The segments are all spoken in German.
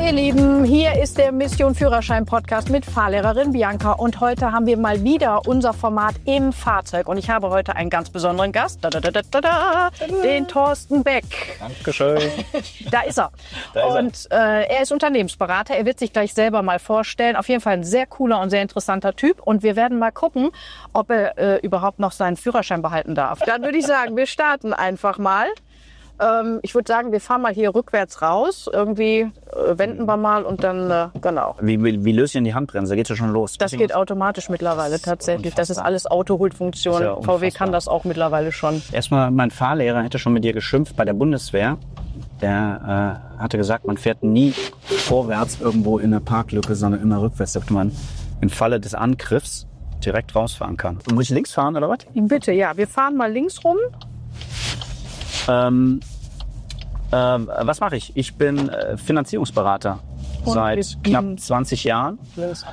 ihr Lieben, hier ist der Mission Führerschein Podcast mit Fahrlehrerin Bianca und heute haben wir mal wieder unser Format im Fahrzeug und ich habe heute einen ganz besonderen Gast, den Thorsten Beck. Dankeschön. Da ist er. Er ist Unternehmensberater, er wird sich gleich selber mal vorstellen. Auf jeden Fall ein sehr cooler und sehr interessanter Typ und wir werden mal gucken, ob er überhaupt noch seinen Führerschein behalten darf. Dann würde ich sagen, wir starten einfach mal. Ich würde sagen, wir fahren mal hier rückwärts raus. Irgendwie wenden wir mal und dann, genau. Wie löse ich denn die Handbremse? Geht ja schon los? Das geht automatisch mittlerweile tatsächlich. Das ist alles Auto-Hold-Funktion. Ja VW kann das auch mittlerweile schon. Erstmal, mein Fahrlehrer hätte schon mit dir geschimpft bei der Bundeswehr. Der hatte gesagt, man fährt nie vorwärts irgendwo in der Parklücke, sondern immer rückwärts, damit man im Falle des Angriffs direkt rausfahren kann. Muss ich links fahren oder was? Bitte, ja. Wir fahren mal links rum. Was mache ich? Ich bin Finanzierungsberater seit knapp 20 Jahren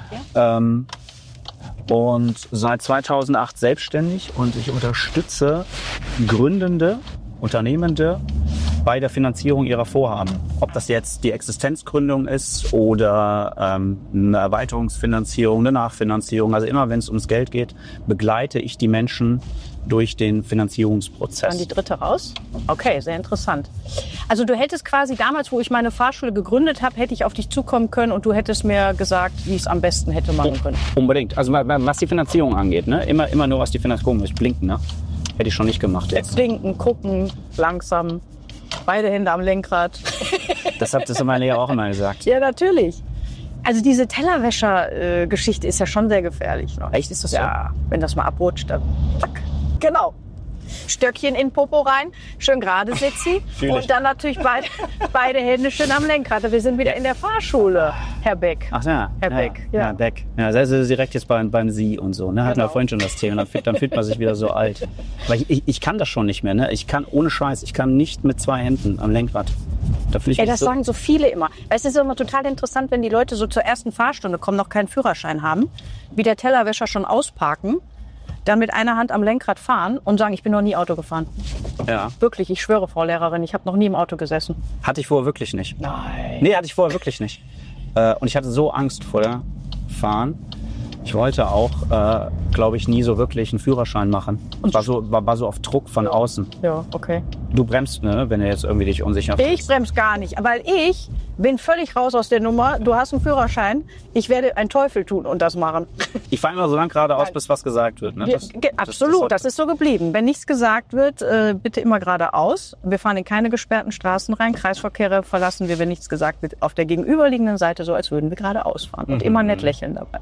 und seit 2008 selbstständig und ich unterstütze Gründende, Unternehmende bei der Finanzierung ihrer Vorhaben. Ob das jetzt die Existenzgründung ist oder eine Erweiterungsfinanzierung, eine Nachfinanzierung. Also immer, wenn es ums Geld geht, begleite ich die Menschen durch den Finanzierungsprozess. Dann die dritte raus? Okay, sehr interessant. Also du hättest quasi damals, wo ich meine Fahrschule gegründet habe, hätte ich auf dich zukommen können und du hättest mir gesagt, wie ich es am besten hätte machen können. Unbedingt. Also was die Finanzierung angeht, ne? Immer nur was die Finanzierung muss. Blinken, ne? Hätte ich schon nicht gemacht jetzt. Blinken, gucken, langsam, beide Hände am Lenkrad. Das hat das meine Lehrer auch immer gesagt. Ja, natürlich. Also diese Tellerwäscher-Geschichte ist ja schon sehr gefährlich. Ne? Echt, ist das so? Ja, wenn das mal abrutscht, dann zack. Genau. Stöckchen in den Popo rein, schön gerade sitzen und dann natürlich beide Hände schön am Lenkrad. Wir sind wieder in der Fahrschule, Herr Beck. Ach ja, Herr Beck. Ja, Beck. Ja, das ist direkt jetzt beim Sie und so. Ne? Hatten wir vorhin schon das Thema. Dann fühlt man sich wieder so alt. Weil ich kann das schon nicht mehr. Ne? Ich kann ohne Scheiß, ich kann nicht mit zwei Händen am Lenkrad. Da fühle ich mich das sagen so viele immer. Es ist immer total interessant, wenn die Leute so zur ersten Fahrstunde kommen, noch keinen Führerschein haben, wie der Tellerwäscher schon ausparken, dann mit einer Hand am Lenkrad fahren und sagen, ich bin noch nie Auto gefahren. Ja. Wirklich, ich schwöre, Frau Lehrerin, ich habe noch nie im Auto gesessen. Hatte ich vorher wirklich nicht. Nein. Nee, hatte ich vorher wirklich nicht. Und ich hatte so Angst vor der Fahren. Ich wollte auch, glaube ich, nie so wirklich einen Führerschein machen. Und war so auf Druck von außen. Ja, okay. Du bremst, ne, wenn du jetzt irgendwie dich unsicher fühlst. Ich bremse gar nicht, weil ich bin völlig raus aus der Nummer. Du hast einen Führerschein. Ich werde einen Teufel tun und das machen. Ich fahre immer so lang geradeaus, bis was gesagt wird. Ne? Absolut, das ist so geblieben. Wenn nichts gesagt wird, bitte immer geradeaus. Wir fahren in keine gesperrten Straßen rein. Kreisverkehre verlassen wir, wenn nichts gesagt wird, auf der gegenüberliegenden Seite, so als würden wir geradeaus fahren. Und immer nett lächeln dabei.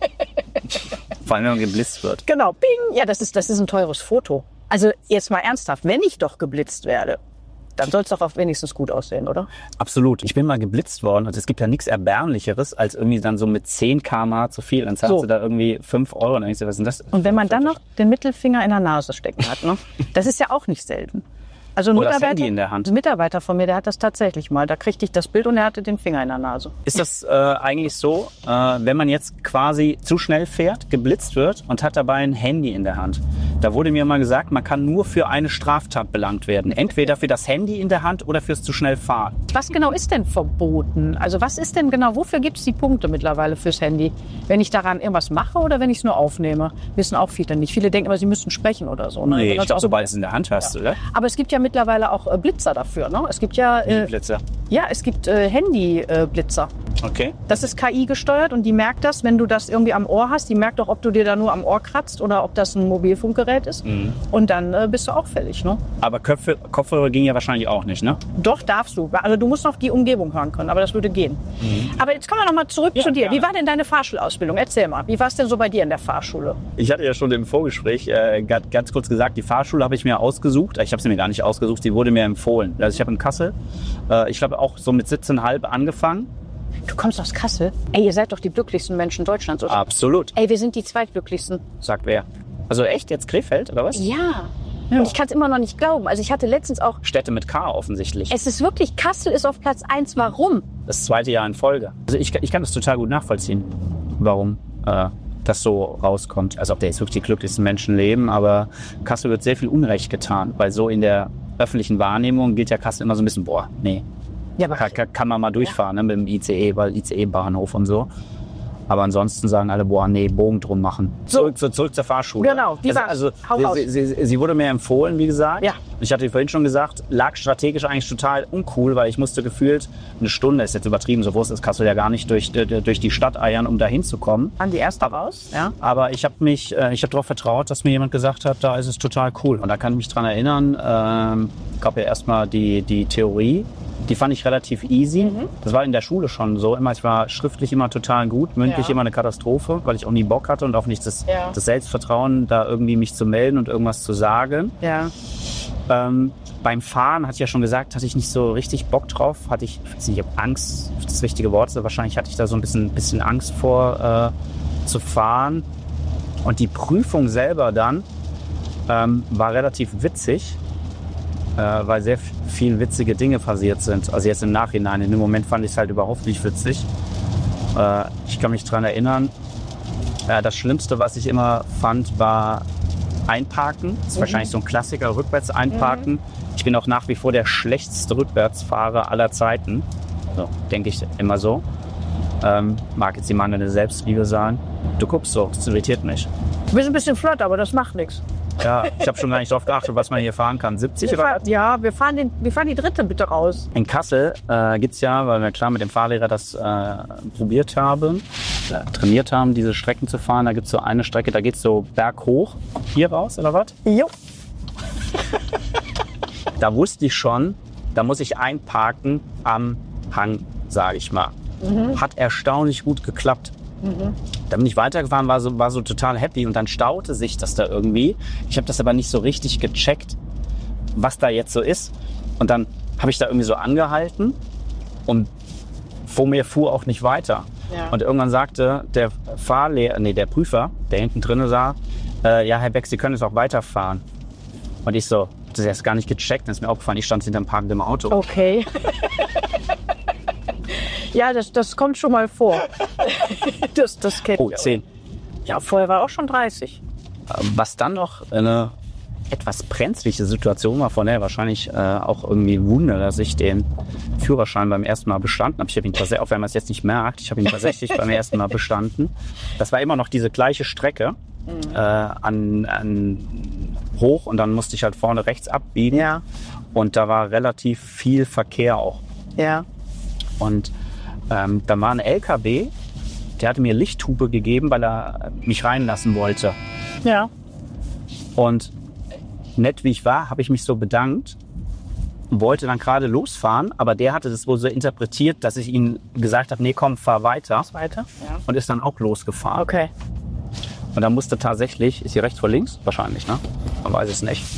Vor allem, wenn man geblitzt wird. Genau, bing. Ja, das ist ein teures Foto. Also jetzt mal ernsthaft, wenn ich doch geblitzt werde, dann soll es doch auch wenigstens gut aussehen, oder? Absolut. Ich bin mal geblitzt worden und es gibt ja nichts Erbärmlicheres, als irgendwie dann so mit 10 km/h zu viel. Dann zahlst du da irgendwie 5 Euro. Und dann denkst du, was ist denn das? Und wenn man dann noch den Mittelfinger in der Nase stecken hat, ne? Das ist ja auch nicht selten. Also ein Mitarbeiter von mir, der hat das tatsächlich mal. Da kriegte ich das Bild und er hatte den Finger in der Nase. Ist das eigentlich so, wenn man jetzt quasi zu schnell fährt, geblitzt wird und hat dabei ein Handy in der Hand? Da wurde mir mal gesagt, man kann nur für eine Straftat belangt werden. Entweder für das Handy in der Hand oder fürs zu schnell fahren. Was genau ist denn verboten? Also was ist denn genau, wofür gibt es die Punkte mittlerweile fürs Handy? Wenn ich daran irgendwas mache oder wenn ich es nur aufnehme? Wissen auch viele nicht. Viele denken immer, sie müssten sprechen oder so. Ne? Nee, ich glaube, sobald es in der Hand hast, oder? Aber es gibt ja mittlerweile auch Blitzer dafür. Ne? Es gibt ja Blitzer. Ja, es gibt Handy-Blitzer. Okay. Das ist KI gesteuert und die merkt das, wenn du das irgendwie am Ohr hast. Die merkt auch, ob du dir da nur am Ohr kratzt oder ob das ein Mobilfunkgerät ist. Mhm. Und dann bist du auch fällig. Ne? Aber Kopfhörer ging ja wahrscheinlich auch nicht, ne? Doch, darfst du. Also du musst noch die Umgebung hören können, aber das würde gehen. Mhm. Aber jetzt kommen wir noch mal zurück zu dir. Wie war denn deine Fahrschulausbildung? Erzähl mal. Wie war es denn so bei dir in der Fahrschule? Ich hatte ja schon im Vorgespräch ganz kurz gesagt, die Fahrschule habe ich mir ausgesucht. Ich habe sie mir gar nicht ausgesucht, sie wurde mir empfohlen. Also ich habe in Kassel, ich glaube auch so mit 17,5 angefangen. Du kommst aus Kassel? Ey, ihr seid doch die glücklichsten Menschen Deutschlands, oder? Absolut. Ey, wir sind die zweitglücklichsten. Sagt wer? Also echt jetzt Krefeld, oder was? Ja. Und ich kann es immer noch nicht glauben. Also ich hatte letztens auch... Städte mit K offensichtlich. Es ist wirklich, Kassel ist auf Platz 1. Warum? Das 2. Jahr in Folge. Also ich kann das total gut nachvollziehen, warum das so rauskommt. Also ob da jetzt wirklich die glücklichsten Menschen leben, aber Kassel wird sehr viel Unrecht getan, weil so in der öffentlichen Wahrnehmung gilt ja Kassel immer so ein bisschen, boah, nee. Ja, aber kann man mal durchfahren, ne, mit dem ICE, weil ICE-Bahnhof und so. Aber ansonsten sagen alle, boah, nee, Bogen drum machen. Zurück zur Fahrschule. Genau, sie wurde mir empfohlen, wie gesagt. Ja. Ich hatte vorhin schon gesagt, lag strategisch eigentlich total uncool, weil ich musste gefühlt eine Stunde, ist jetzt übertrieben, so groß ist Kassel ja gar nicht, durch die Stadt eiern, um da hinzukommen. An die erste raus, ja. Aber ich habe darauf vertraut, dass mir jemand gesagt hat, da ist es total cool. Und da kann ich mich dran erinnern, gab ja erstmal die Theorie. Die fand ich relativ easy. Das war in der Schule schon so. Ich war schriftlich immer total gut, mündlich immer eine Katastrophe, weil ich auch nie Bock hatte und auch nicht das Selbstvertrauen, da irgendwie mich zu melden und irgendwas zu sagen. Ja. Beim Fahren, hatte ich ja schon gesagt, hatte ich nicht so richtig Bock drauf. Ich weiß nicht, ob Angst das richtige Wort ist. Wahrscheinlich hatte ich da so ein bisschen Angst vor, zu fahren. Und die Prüfung selber dann war relativ witzig. Weil sehr viel witzige Dinge passiert sind. Also jetzt im Nachhinein. In dem Moment fand ich es halt überhaupt nicht witzig. Ich kann mich daran erinnern, das Schlimmste, was ich immer fand, war Einparken. Das ist wahrscheinlich so ein Klassiker, rückwärts einparken. Ich bin auch nach wie vor der schlechteste Rückwärtsfahrer aller Zeiten. So, denke ich immer so. Mag jetzt die mangelnde Selbstliebe sein. Du guckst so, das irritiert mich. Du bist ein bisschen flott, aber das macht nichts. Ja, ich habe schon gar nicht drauf geachtet, was man hier fahren kann. 70 oder was? Ja, wir fahren die dritte bitte raus. In Kassel gibt's ja, weil wir klar mit dem Fahrlehrer das probiert haben, trainiert haben, diese Strecken zu fahren. Da gibt's so eine Strecke, da geht's so berghoch. Hier raus, oder was? Jo. Da wusste ich schon, da muss ich einparken am Hang, sage ich mal. Hat erstaunlich gut geklappt. Da bin ich weitergefahren, war so total happy und dann staute sich das da irgendwie. Ich habe das aber nicht so richtig gecheckt, was da jetzt so ist. Und dann habe ich da irgendwie so angehalten und vor mir fuhr auch nicht weiter. Ja. Und irgendwann sagte der der Prüfer, der hinten drin sah, ja, Herr Beck, Sie können jetzt auch weiterfahren. Und ich so, das ist erst gar nicht gecheckt, dann ist mir aufgefallen, ich stand hinterm parkenden Auto. Okay. Ja, das kommt schon mal vor. Das kennt Oh, 10. Ja, vorher war auch schon 30. Was dann noch eine etwas brenzliche Situation war, von der wahrscheinlich auch irgendwie ein Wunder, dass ich den Führerschein beim ersten Mal bestanden habe. Ich habe ihn tatsächlich, auch wenn man es jetzt nicht merkt, ich habe ihn tatsächlich beim ersten Mal bestanden. Das war immer noch diese gleiche Strecke an hoch und dann musste ich halt vorne rechts abbiegen. Ja. Und da war relativ viel Verkehr auch. Ja. Und da war ein LKW, der hatte mir Lichthupe gegeben, weil er mich reinlassen wollte. Ja. Und nett wie ich war, habe ich mich so bedankt und wollte dann gerade losfahren, aber der hatte das wohl so interpretiert, dass ich ihm gesagt habe, nee, komm, fahr weiter. Weiter? Ja. Und ist dann auch losgefahren. Okay. Und dann musste tatsächlich, ist hier rechts vor links? Wahrscheinlich, ne? Man weiß es nicht.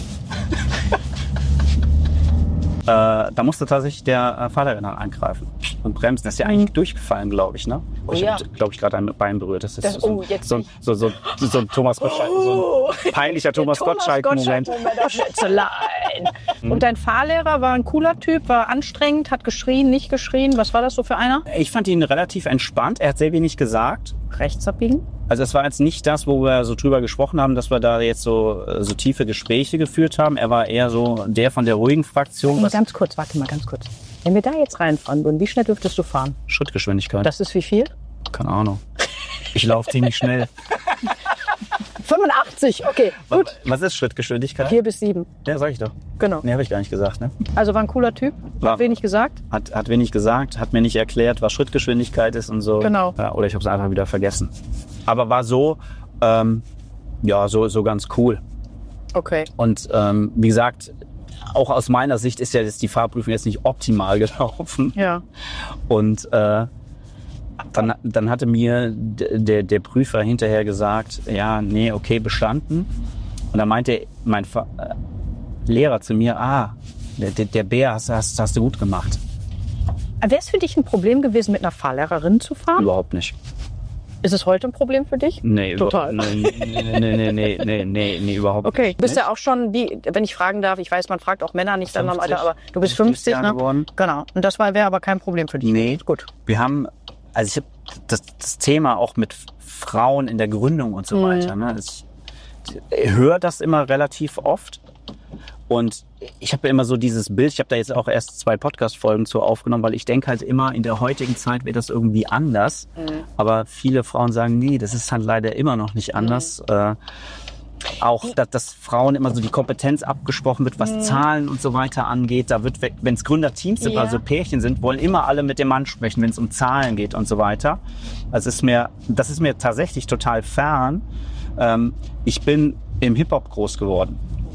Da musste tatsächlich der Fahrlehrer dann eingreifen und bremsen. Das ist ja eigentlich durchgefallen, glaube ich, ne? Oh, ich habe, glaube ich, gerade ein Bein berührt. Das ist so ein Thomas Gottschalk, so ein peinlicher Thomas Gottschalk-Moment. Schätzelein. Und dein Fahrlehrer war ein cooler Typ, war anstrengend, hat geschrien, nicht geschrien. Was war das so für einer? Ich fand ihn relativ entspannt. Er hat sehr wenig gesagt. Rechts abbiegen? Also es war jetzt nicht das, wo wir so drüber gesprochen haben, dass wir da jetzt so tiefe Gespräche geführt haben. Er war eher so der von der ruhigen Fraktion. Ganz kurz, warte mal ganz kurz. Wenn wir da jetzt reinfahren würden, wie schnell dürftest du fahren? Schrittgeschwindigkeit. Das ist wie viel? Keine Ahnung. Ich laufe ziemlich schnell. 85, okay, gut. Was ist Schrittgeschwindigkeit? 4 bis 7. Ja, sag ich doch. Genau. Nee, habe ich gar nicht gesagt, ne? Also war ein cooler Typ, hat wenig gesagt. Hat wenig gesagt, hat mir nicht erklärt, was Schrittgeschwindigkeit ist und so. Genau. Ja, oder ich habe es einfach wieder vergessen. Aber war so, so ganz cool. Okay. Und wie gesagt, auch aus meiner Sicht ist ja jetzt die Fahrprüfung jetzt nicht optimal gelaufen. Ja. Und dann hatte mir der Prüfer hinterher gesagt, ja, nee, okay, bestanden. Und dann meinte mein Lehrer zu mir, der Bär hast du gut gemacht. Wäre es für dich ein Problem gewesen, mit einer Fahrlehrerin zu fahren? Überhaupt nicht. Ist es heute ein Problem für dich? Nee, total. Nee, überhaupt nicht. Okay, du bist ja auch schon, wenn ich fragen darf, ich weiß, man fragt auch Männer nicht dann am Alter, aber du bist 50, ne? Geworden. Genau. Und das wäre aber kein Problem für dich. Nee. Gut. Wir haben, also ich habe das Thema auch mit Frauen in der Gründung und so weiter. Ne? Ich höre das immer relativ oft und ich habe ja immer so dieses Bild, ich habe da jetzt auch erst 2 Podcast-Folgen zu aufgenommen, weil ich denke halt immer, in der heutigen Zeit wird das irgendwie anders. Aber viele Frauen sagen, nee, das ist halt leider immer noch nicht anders. Auch, dass Frauen immer so die Kompetenz abgesprochen wird, was Zahlen und so weiter angeht. Da wird, wenn es Gründerteams sind, also Pärchen sind, wollen immer alle mit dem Mann sprechen, wenn es um Zahlen geht und so weiter. Also das ist mir tatsächlich total fern. Ich bin im Hip-Hop groß geworden.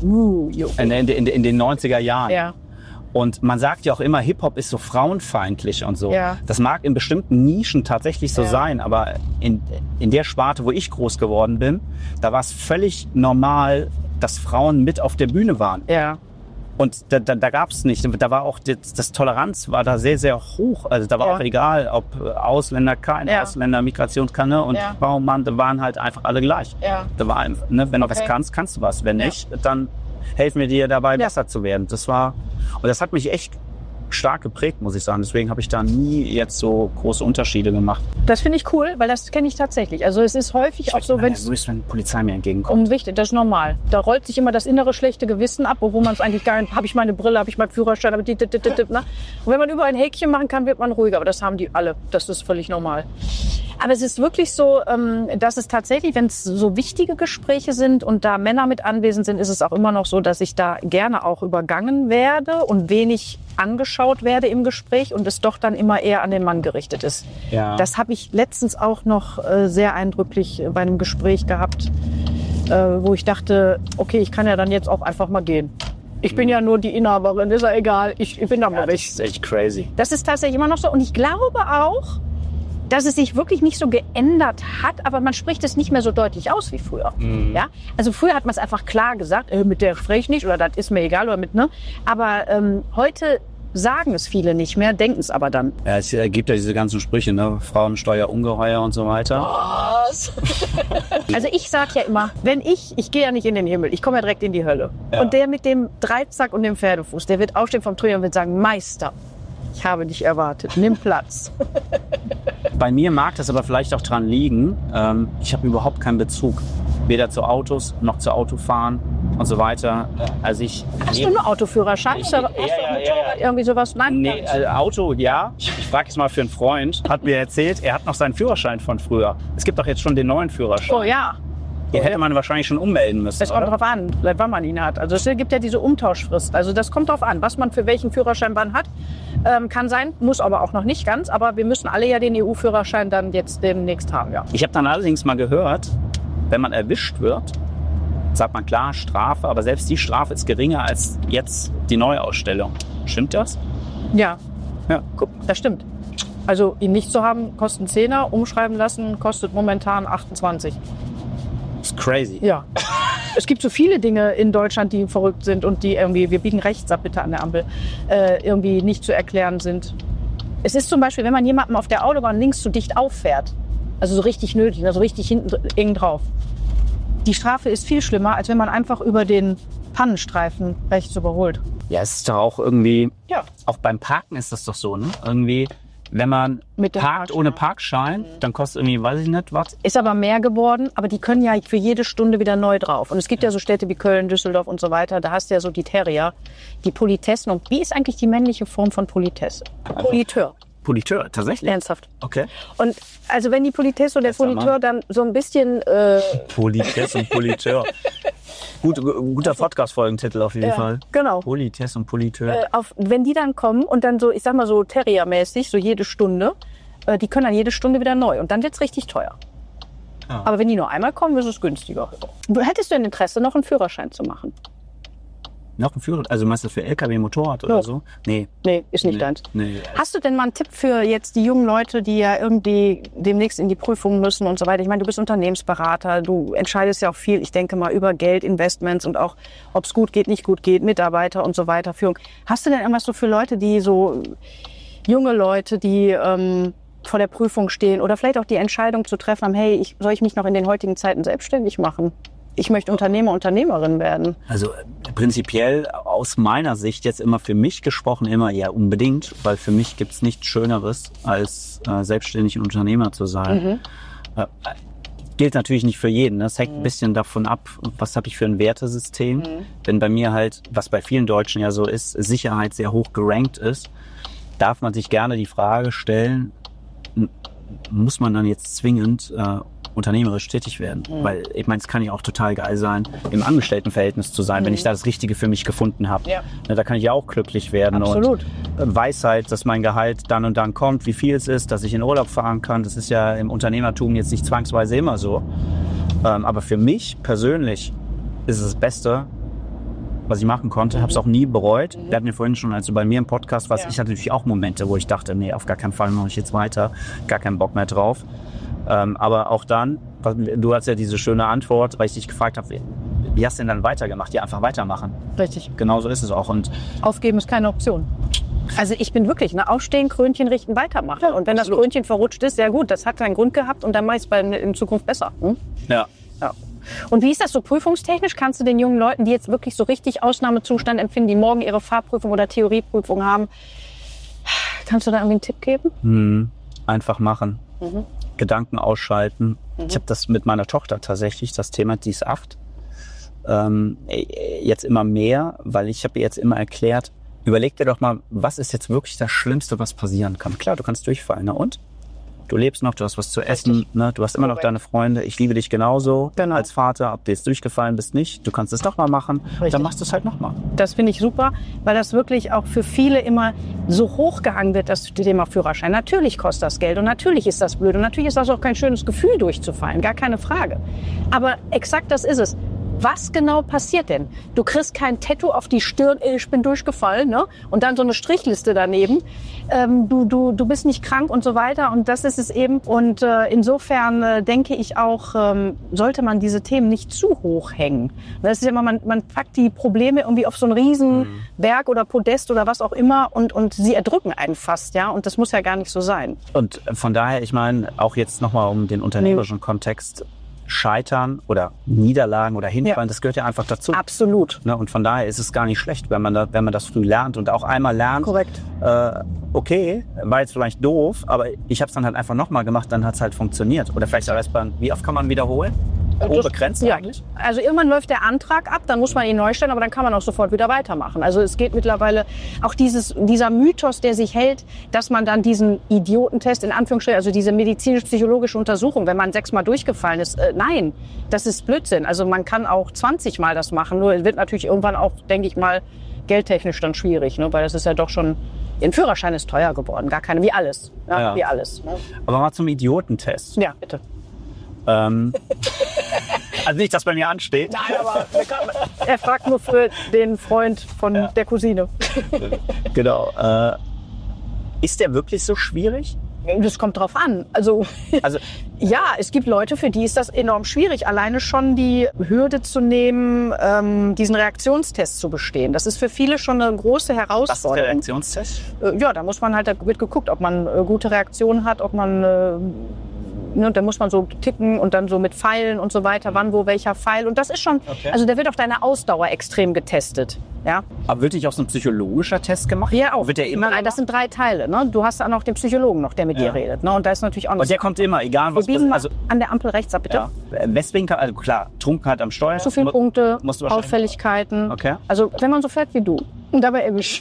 In den 90er Jahren. Ja. Und man sagt ja auch immer, Hip-Hop ist so frauenfeindlich und so. Ja. Das mag in bestimmten Nischen tatsächlich so sein, aber in der Sparte, wo ich groß geworden bin, da war es völlig normal, dass Frauen mit auf der Bühne waren. Ja. Und da gab es nicht. Da war auch das Toleranz war da sehr, sehr hoch. Also da war auch egal, ob Ausländer, kein Ausländer, Migration, keine und Frau, Mann, da waren halt einfach alle gleich. Ja. Da war einfach, ne, wenn du was kannst, kannst du was. Wenn nicht, dann helfen wir dir dabei, besser zu werden. Und das hat mich echt stark geprägt, muss ich sagen. Deswegen habe ich da nie jetzt so große Unterschiede gemacht. Das finde ich cool, weil das kenne ich tatsächlich. Also es ist häufig auch so, wenn Polizei mir entgegenkommt. Wichtig, das ist normal. Da rollt sich immer das innere schlechte Gewissen ab, obwohl man es eigentlich gar nicht, habe ich meine Brille, habe ich meinen Führerschein, ne? Und wenn man überall ein Häkchen machen kann, wird man ruhiger. Aber das haben die alle. Das ist völlig normal. Aber es ist wirklich so, dass es tatsächlich, wenn es so wichtige Gespräche sind und da Männer mit anwesend sind, ist es auch immer noch so, dass ich da gerne auch übergangen werde und wenig angeschaut werde im Gespräch und es doch dann immer eher an den Mann gerichtet ist. Ja. Das habe ich letztens auch noch sehr eindrücklich bei einem Gespräch gehabt, wo ich dachte, okay, ich kann ja dann jetzt auch einfach mal gehen. Ich bin ja nur die Inhaberin, ist ja egal, ich bin da mal weg. Das ist echt crazy. Das ist tatsächlich immer noch so und ich glaube auch, dass es sich wirklich nicht so geändert hat, aber man spricht es nicht mehr so deutlich aus wie früher. Ja? Also früher hat man es einfach klar gesagt, mit der spreche ich nicht oder das ist mir egal oder mit, ne? Aber heute sagen es viele nicht mehr, denken es aber dann. Ja, es gibt ja diese ganzen Sprüche, ne? Frauensteuer, Ungeheuer und so weiter. Was? Also ich sage ja immer, wenn ich gehe ja nicht in den Himmel, ich komme ja direkt in die Hölle. Ja. Und der mit dem Dreizack und dem Pferdefuß, der wird aufstehen vom Thron und wird sagen, Meister, ich habe dich erwartet, nimm Platz. Bei mir mag das aber vielleicht auch dran liegen, ich habe überhaupt keinen Bezug. Weder zu Autos noch zu Autofahren und so weiter. Also hast du einen Autoführerschein? Hast du irgendwie sowas? Nein? Nee, Auto, ja. Ich frage jetzt mal für einen Freund. Hat mir erzählt, er hat noch seinen Führerschein von früher. Es gibt doch jetzt schon den neuen Führerschein. Oh ja. Den hätte man wahrscheinlich schon ummelden müssen. Es kommt drauf an, wann man ihn hat. Also es gibt ja diese Umtauschfrist. Also das kommt drauf an, was man für welchen Führerschein wann hat. Kann sein, muss aber auch noch nicht ganz. Aber wir müssen alle ja den EU-Führerschein dann jetzt demnächst haben, ja. Ich habe dann allerdings mal gehört, wenn man erwischt wird, sagt man klar, Strafe, aber selbst die Strafe ist geringer als jetzt die Neuausstellung. Stimmt das? Ja. Guck, das stimmt. Also ihn nicht zu haben, kostet 10er, umschreiben lassen, kostet momentan 28. Das ist crazy. Ja. Es gibt so viele Dinge in Deutschland, die verrückt sind und die irgendwie, wir biegen rechts ab bitte an der Ampel, irgendwie nicht zu erklären sind. Es ist zum Beispiel, wenn man jemandem auf der Autobahn links zu dicht auffährt, also so richtig nötig, also richtig hinten eng drauf. Die Strafe ist viel schlimmer, als wenn man einfach über den Pannenstreifen rechts überholt. Ja, es ist doch auch irgendwie, auch beim Parken ist das doch so, ne? Irgendwie, wenn man parkt ohne Parkschein, dann kostet irgendwie, weiß ich nicht, was. Ist aber mehr geworden, aber die können ja für jede Stunde wieder neu drauf. Und es gibt ja so Städte wie Köln, Düsseldorf und so weiter, da hast du ja so die Terrier, die Politessen. Und wie ist eigentlich die männliche Form von Politesse? Politeur. Politeur, tatsächlich? Ernsthaft. Okay. Und also wenn die Politesse und der Politeur dann so ein bisschen... Politesse und Politeur. Guter Podcast-Folgentitel auf jeden Fall. Genau. Politesse und Politeur. Wenn die dann kommen und dann so, ich sag mal so Terrier-mäßig, so jede Stunde, die können dann jede Stunde wieder neu. Und dann wird's richtig teuer. Ja. Aber wenn die nur einmal kommen, ist es günstiger. Hättest du ein Interesse, noch einen Führerschein zu machen? Noch ein Führerschein? Also meinst du für LKW, Motorrad oder so? Nee. Nee, ist nicht deins. Nee. Hast du denn mal einen Tipp für jetzt die jungen Leute, die ja irgendwie demnächst in die Prüfung müssen und so weiter? Ich meine, du bist Unternehmensberater, du entscheidest ja auch viel, ich denke mal, über Geld, Investments und auch, ob es gut geht, nicht gut geht, Mitarbeiter und so weiter, Führung. Hast du denn irgendwas so für Leute, die so, junge Leute, die vor der Prüfung stehen oder vielleicht auch die Entscheidung zu treffen haben, hey, soll ich mich noch in den heutigen Zeiten selbstständig machen? Ich möchte Unternehmer, Unternehmerin werden. Also prinzipiell aus meiner Sicht jetzt immer für mich gesprochen, immer ja unbedingt, weil für mich gibt's nichts Schöneres, als selbstständig Unternehmer zu sein. gilt natürlich nicht für jeden. Das hängt ein bisschen davon ab, was habe ich für ein Wertesystem. Wenn bei mir halt, was bei vielen Deutschen ja so ist, Sicherheit sehr hoch gerankt ist, darf man sich gerne die Frage stellen, muss man dann jetzt zwingend unternehmerisch tätig werden? Weil ich meine, es kann ja auch total geil sein, im Angestelltenverhältnis zu sein, wenn ich da das Richtige für mich gefunden habe. Ja. Da kann ich ja auch glücklich werden. Absolut. Und weiß halt, dass mein Gehalt dann und dann kommt, wie viel es ist, dass ich in Urlaub fahren kann. Das ist ja im Unternehmertum jetzt nicht zwangsweise immer so. Aber für mich persönlich ist es das Beste, was ich machen konnte. Habe es auch nie bereut. Wir hatten ja vorhin schon, als du bei mir im Podcast warst, ich hatte natürlich auch Momente, wo ich dachte, nee, auf gar keinen Fall mache ich jetzt weiter. Gar keinen Bock mehr drauf. Aber auch dann, du hast ja diese schöne Antwort, weil ich dich gefragt habe, wie hast du denn dann weitergemacht? Ja, einfach weitermachen. Richtig. Genau so ist es auch. Und aufgeben ist keine Option. Also ich bin wirklich, aufstehen, Krönchen richten, weitermachen. Ja, und wenn das Krönchen verrutscht ist, ja gut, das hat seinen Grund gehabt und dann mache ich es in Zukunft besser. Ja. Und wie ist das so prüfungstechnisch? Kannst du den jungen Leuten, die jetzt wirklich so richtig Ausnahmezustand empfinden, die morgen ihre Fahrprüfung oder Theorieprüfung haben, kannst du da irgendwie einen Tipp geben? Einfach machen. Gedanken ausschalten. Ich habe das mit meiner Tochter tatsächlich, das Thema, die ist 8. Jetzt immer mehr, weil ich habe ihr jetzt immer erklärt, überleg dir doch mal, was ist jetzt wirklich das Schlimmste, was passieren kann. Klar, du kannst durchfallen, und? Du lebst noch, du hast was zu essen, ne? Du hast immer noch deine Freunde. Ich liebe dich genauso als Vater, ob du jetzt durchgefallen bist, nicht. Du kannst es nochmal machen, dann machst du es halt nochmal. Das finde ich super, weil das wirklich auch für viele immer so hochgehangen wird, das Thema Führerschein. Natürlich kostet das Geld und natürlich ist das blöd und natürlich ist das auch kein schönes Gefühl, durchzufallen, gar keine Frage. Aber exakt das ist es. Was genau passiert denn? Du kriegst kein Tattoo auf die Stirn, ich bin durchgefallen, ne? Und dann so eine Strichliste daneben. Du bist nicht krank und so weiter. Und das ist es eben. Und insofern denke ich auch, sollte man diese Themen nicht zu hoch hängen. Das ist ja immer, man packt die Probleme irgendwie auf so einen riesen Berg oder Podest oder was auch immer und sie erdrücken einen fast, ja. Und das muss ja gar nicht so sein. Und von daher, ich meine, auch jetzt nochmal um den unternehmerischen Kontext, Scheitern oder Niederlagen oder Hinfallen, das gehört ja einfach dazu. Absolut. Ne? Und von daher ist es gar nicht schlecht, wenn man das früh lernt und auch einmal lernt. Korrekt. Okay, war jetzt vielleicht doof, aber ich habe es dann halt einfach nochmal gemacht, dann hat es halt funktioniert. Oder vielleicht auch erstmal, wie oft kann man wiederholen? Begrenzt eigentlich? Also irgendwann läuft der Antrag ab, dann muss man ihn neu stellen, aber dann kann man auch sofort wieder weitermachen. Also es geht mittlerweile auch dieser Mythos, der sich hält, dass man dann diesen Idiotentest, in Anführungsstrichen, also diese medizinisch-psychologische Untersuchung, wenn man 6-mal durchgefallen ist, nein, das ist Blödsinn. Also man kann auch 20-mal das machen, nur wird natürlich irgendwann auch, denke ich mal, geldtechnisch dann schwierig, ne? Weil das ist ja doch schon, ein Führerschein ist teuer geworden, gar keine, wie alles. Ja. Wie alles. Ne? Aber mal zum Idiotentest. Ja, bitte. Also nicht, dass bei mir ansteht. Nein, aber er fragt nur für den Freund von der Cousine. Genau. Ist der wirklich so schwierig? Das kommt drauf an. Also ja, es gibt Leute, für die ist das enorm schwierig, alleine schon die Hürde zu nehmen, diesen Reaktionstest zu bestehen. Das ist für viele schon eine große Herausforderung. Was ist der Reaktionstest? Ja, da muss man halt, da wird geguckt, ob man gute Reaktionen hat, ob man da muss man so ticken und dann so mit Pfeilen und so weiter, wann, wo, welcher Pfeil. Und das ist schon, also da wird auch deine Ausdauer extrem getestet. Ja. Aber wird nicht auch so ein psychologischer Test gemacht? Ja, auch. Wird der immer? Nein, das sind 3 Teile. Ne? Du hast dann auch den Psychologen noch, der mit dir redet. Ne? Und da ist natürlich auch noch. Und der kommt immer, egal was. Wir biegen mal an der Ampel rechts ab, bitte. Ja. Weswegen, also klar, Trunkenheit am Steuer. Zu viele Punkte, Auffälligkeiten. Okay. Also wenn man so fährt wie du und dabei erwischt.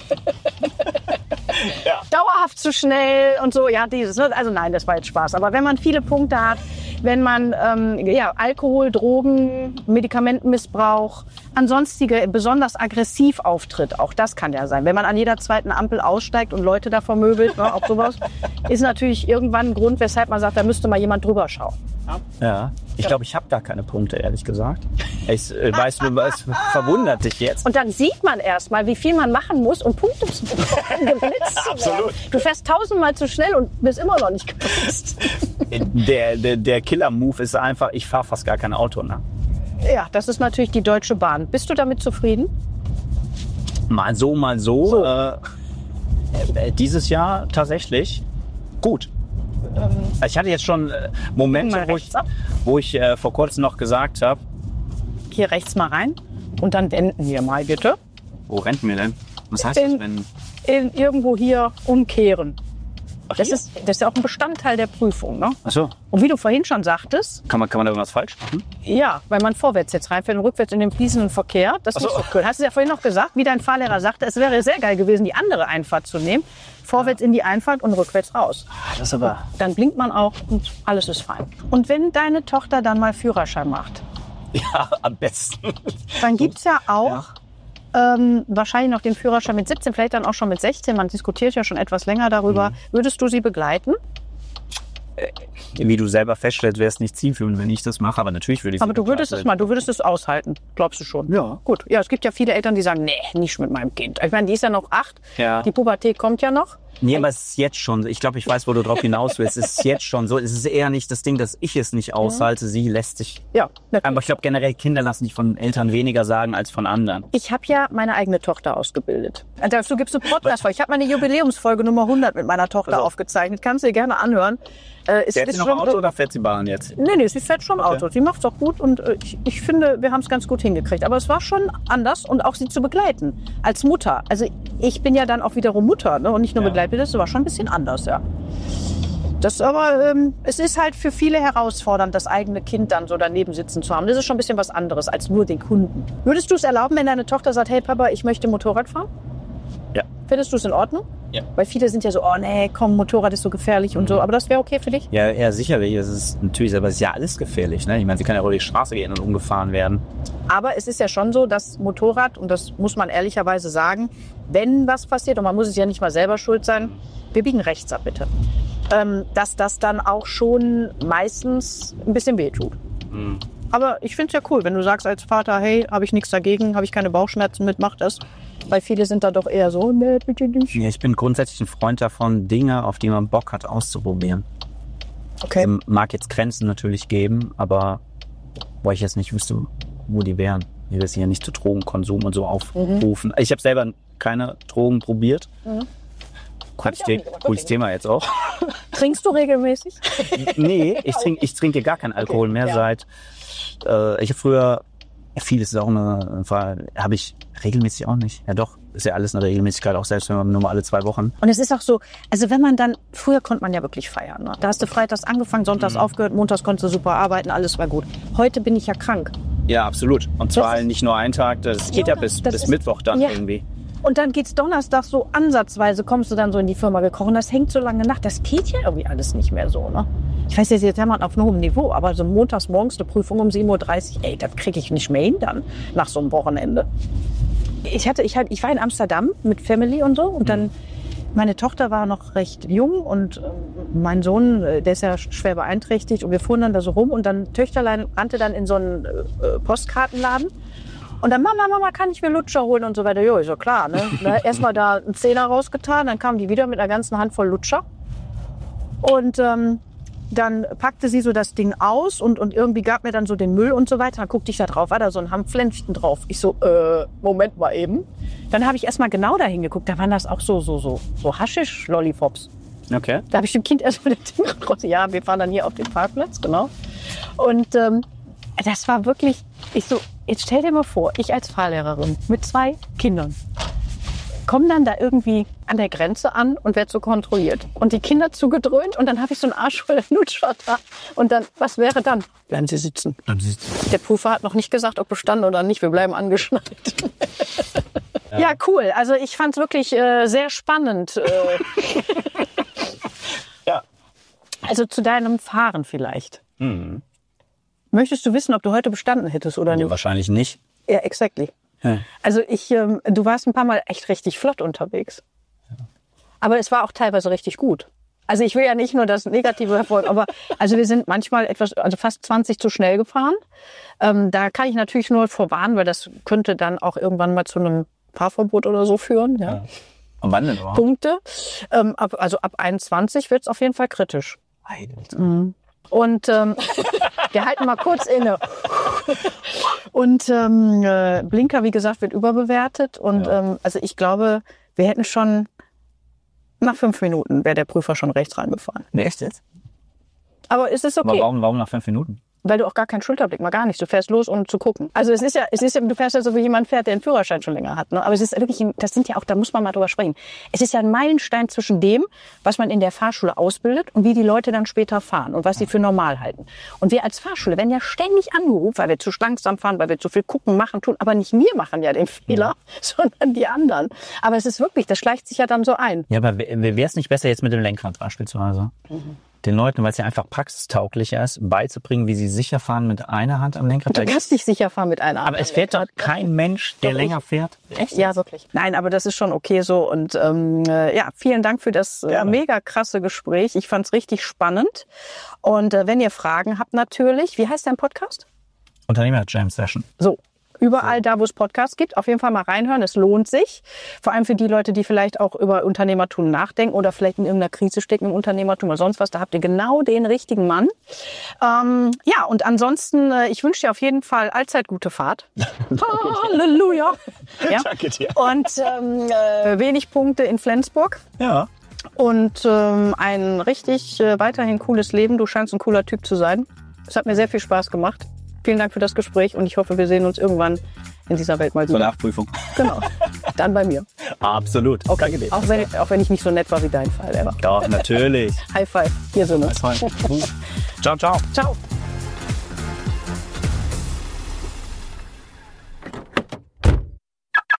Ja. Dauerhaft zu schnell und so, ja, dieses. Also nein, das war jetzt Spaß. Aber wenn man viele Punkte hat, wenn man Alkohol, Drogen, Medikamentenmissbrauch, ansonstige besonders aggressiv auftritt, auch das kann ja sein. Wenn man an jeder zweiten Ampel aussteigt und Leute da vermöbelt, ne, auch sowas, ist natürlich irgendwann ein Grund, weshalb man sagt, da müsste mal jemand drüber schauen. Ja, ich glaube, ich habe gar keine Punkte, ehrlich gesagt. Ich weiß, es verwundert dich jetzt. Und dann sieht man erst mal, wie viel man machen muss, um Punkte zu bekommen, geblitzt zu werden. Absolut. Du fährst 1000-mal zu schnell und bist immer noch nicht geblitzt. Der Killer-Move ist einfach, ich fahre fast gar kein Auto, ne? Ja, das ist natürlich die Deutsche Bahn. Bist du damit zufrieden? Mal so, mal so. Dieses Jahr tatsächlich gut. Ich hatte jetzt schon Momente, wo ich vor kurzem noch gesagt habe. Hier rechts mal rein und dann wenden wir mal, bitte. Wo rennen wir denn? Was heißt das, wenn... Irgendwo hier umkehren. Das ist ja auch ein Bestandteil der Prüfung. Ne? Ach so. Und wie du vorhin schon sagtest... Kann man da irgendwas falsch machen? Ja, weil man vorwärts jetzt reinfällt und rückwärts in den fließenden Verkehr. Das ist nicht so cool. Hast du ja vorhin noch gesagt, wie dein Fahrlehrer sagte, es wäre sehr geil gewesen, die andere Einfahrt zu nehmen. Vorwärts in die Einfahrt und rückwärts raus. Das ist aber... Dann blinkt man auch und alles ist fein. Und wenn deine Tochter dann mal Führerschein macht... Ja, am besten. Dann gibt's ja auch wahrscheinlich noch den Führerschein mit 17, vielleicht dann auch schon mit 16. Man diskutiert ja schon etwas länger darüber. Würdest du sie begleiten? Wie du selber feststellst, wäre es nicht zielführend, wenn ich das mache. Aber natürlich würde ich. Aber du würdest es aushalten, glaubst du schon? Ja. Gut. Ja, es gibt ja viele Eltern, die sagen, nee, nicht mit meinem Kind. Ich meine, die ist ja noch 8. Ja. Die Pubertät kommt ja noch. Nee, aber es ist jetzt schon. Ich glaube, ich weiß, wo du drauf hinaus willst. Es ist jetzt schon so. Es ist eher nicht das Ding, dass ich es nicht aushalte. Sie lässt sich. Ja. Natürlich. Aber ich glaube, generell Kinder lassen sich von Eltern weniger sagen als von anderen. Ich habe ja meine eigene Tochter ausgebildet. Dazu gibt's eine Podcast-Folge. Ich habe meine Jubiläumsfolge Nummer 100 mit meiner Tochter aufgezeichnet. Kannst du dir gerne anhören. Fährt sie noch Auto oder fährt sie Bahn jetzt? Nee, sie fährt schon Auto. Sie macht's auch gut und ich finde, wir haben es ganz gut hingekriegt. Aber es war schon anders und auch sie zu begleiten als Mutter. Also ich bin ja dann auch wiederum Mutter, ne? Und nicht nur begleitet. Das war schon ein bisschen anders, ja. Das aber, es ist halt für viele herausfordernd, das eigene Kind dann so daneben sitzen zu haben. Das ist schon ein bisschen was anderes als nur den Kunden. Würdest du es erlauben, wenn deine Tochter sagt, hey Papa, ich möchte Motorrad fahren? Ja. Findest du es in Ordnung? Ja. Weil viele sind ja so, oh nee, komm, Motorrad ist so gefährlich und so. Aber das wäre okay für dich? Ja, sicherlich. Es ist natürlich, aber es ist ja alles gefährlich. Ne? Ich meine, sie kann ja auch über die Straße gehen und umgefahren werden. Aber es ist ja schon so, dass Motorrad, und das muss man ehrlicherweise sagen, wenn was passiert, und man muss es ja nicht mal selber schuld sein, wir biegen rechts ab, bitte. Dass das dann auch schon meistens ein bisschen wehtut. Mhm. Aber ich finde es ja cool, wenn du sagst als Vater, hey, habe ich nichts dagegen, habe ich keine Bauchschmerzen mit, mach das. Weil viele sind da doch eher so, nee, bitte nicht. Ja, ich bin grundsätzlich ein Freund davon, Dinge, auf die man Bock hat, auszuprobieren. Okay. Mag jetzt Grenzen natürlich geben, aber wo ich jetzt nicht wüsste, wo die wären. Ich will es hier nicht zu Drogenkonsum und so aufrufen. Ich habe selber keine Drogen probiert. Cooles Thema jetzt auch. Trinkst du regelmäßig? Nee, ich trinke gar keinen Alkohol mehr seit... ich habe früher... Vieles ist auch eine Frage, habe ich regelmäßig auch nicht. Ja doch, ist ja alles eine Regelmäßigkeit, auch selbst wenn man nur mal alle 2 Wochen. Und es ist auch so, also wenn man dann, früher konnte man ja wirklich feiern. Ne? Da hast du freitags angefangen, sonntags aufgehört, montags konntest du super arbeiten, alles war gut. Heute bin ich ja krank. Ja, absolut. Und zwar nicht nur einen Tag, das geht ja bis Mittwoch dann irgendwie. Und dann geht's Donnerstag so ansatzweise, kommst du dann so in die Firma gekrochen. Das hängt so lange nach. Das geht ja irgendwie alles nicht mehr so, ne? Ich weiß jetzt ja mal auf einem hohen Niveau, aber so montags morgens eine Prüfung um 7:30 Uhr, das kriege ich nicht mehr hin dann nach so einem Wochenende. Ich war in Amsterdam mit Family und so und dann meine Tochter war noch recht jung und mein Sohn, der ist ja schwer beeinträchtigt und wir fuhren dann da so rum und dann Töchterlein rannte dann in so einen Postkartenladen. Und dann, Mama, kann ich mir Lutscher holen und so weiter. Jo, ist ja klar, ne? Erstmal da einen Zehner rausgetan, dann kam die wieder mit einer ganzen Handvoll Lutscher. Und dann packte sie so das Ding aus und irgendwie gab mir dann so den Müll und so weiter. Dann guckte ich da drauf, war da so ein Hanfflämmchen drauf. Ich so, Moment mal eben. Dann habe ich erstmal genau da hingeguckt, da waren das auch so Haschisch-Lollipops. Okay. Da habe ich dem Kind erstmal das Ding raus. Ja, wir fahren dann hier auf den Parkplatz, genau. Und das war wirklich, ich so, jetzt stell dir mal vor, ich als Fahrlehrerin mit 2 Kindern komme dann da irgendwie an der Grenze an und werde so kontrolliert. Und die Kinder zugedröhnt und dann habe ich so einen Arsch voll Lutscher da. Und dann, was wäre dann? Bleiben Sie sitzen. Der Prüfer hat noch nicht gesagt, ob bestanden oder nicht. Wir bleiben angeschnallt. Ja, cool. Also ich fand es wirklich sehr spannend. Ja. Also zu deinem Fahren vielleicht. Mhm. Möchtest du wissen, ob du heute bestanden hättest oder nicht? Ja, wahrscheinlich nicht. Ja, exactly. Ja. Also du warst ein paar Mal echt richtig flott unterwegs. Ja. Aber es war auch teilweise richtig gut. Also ich will ja nicht nur das Negative hervorheben, aber also wir sind manchmal fast 20 zu schnell gefahren. Da kann ich natürlich nur vorwarnen, weil das könnte dann auch irgendwann mal zu einem Fahrverbot oder so führen. Ja. Ja. Und wann denn überhaupt? Punkte. Ab 21 wird es auf jeden Fall kritisch. Mhm. Und wir halten mal kurz inne. Und Blinker, wie gesagt, wird überbewertet. Und also ich glaube, wir hätten schon nach 5 Minuten wäre der Prüfer schon rechts reingefahren. Nee, echt jetzt? Aber ist es okay? Aber warum nach 5 Minuten? weil du auch gar keinen Schulterblick, mal gar nicht. Du fährst los, ohne zu gucken. Also es ist ja, du fährst ja so wie jemand fährt, der einen Führerschein schon länger hat. Ne? Aber es ist wirklich, da muss man mal drüber sprechen. Es ist ja ein Meilenstein zwischen dem, was man in der Fahrschule ausbildet und wie die Leute dann später fahren und was sie für normal halten. Und wir als Fahrschule werden ja ständig angerufen, weil wir zu langsam fahren, weil wir zu viel gucken, machen, tun. Aber nicht wir machen ja den Fehler, sondern die anderen. Aber es ist wirklich, das schleicht sich ja dann so ein. Ja, aber wäre es nicht besser jetzt mit dem Lenkrad beispielsweise? Den Leuten, weil es ja einfach praxistauglicher ist, beizubringen, wie sie sicher fahren mit einer Hand am Lenkrad. Du kannst nicht sicher fahren mit einer Hand. Aber es fährt doch kein Mensch, der länger fährt. Echt? Ja, wirklich. Nein, aber das ist schon okay so. Und vielen Dank für das mega krasse Gespräch. Ich fand es richtig spannend. Und wenn ihr Fragen habt natürlich, wie heißt dein Podcast? Unternehmer Jam Session. So. Überall da, wo es Podcasts gibt, auf jeden Fall mal reinhören. Es lohnt sich. Vor allem für die Leute, die vielleicht auch über Unternehmertum nachdenken oder vielleicht in irgendeiner Krise stecken im Unternehmertum oder sonst was. Da habt ihr genau den richtigen Mann. Und ansonsten, ich wünsche dir auf jeden Fall allzeit gute Fahrt. Halleluja. Ja. Danke dir. Und wenig Punkte in Flensburg. Ja. Und ein richtig weiterhin cooles Leben. Du scheinst ein cooler Typ zu sein. Es hat mir sehr viel Spaß gemacht. Vielen Dank für das Gespräch und ich hoffe, wir sehen uns irgendwann in dieser Welt mal wieder. Zur Nachprüfung. Genau. Dann bei mir. Absolut. Okay. Danke dir. Auch wenn ich nicht so nett war wie dein Fall. Doch, natürlich. High five. Hier so, ne? Ciao, ciao. Ciao.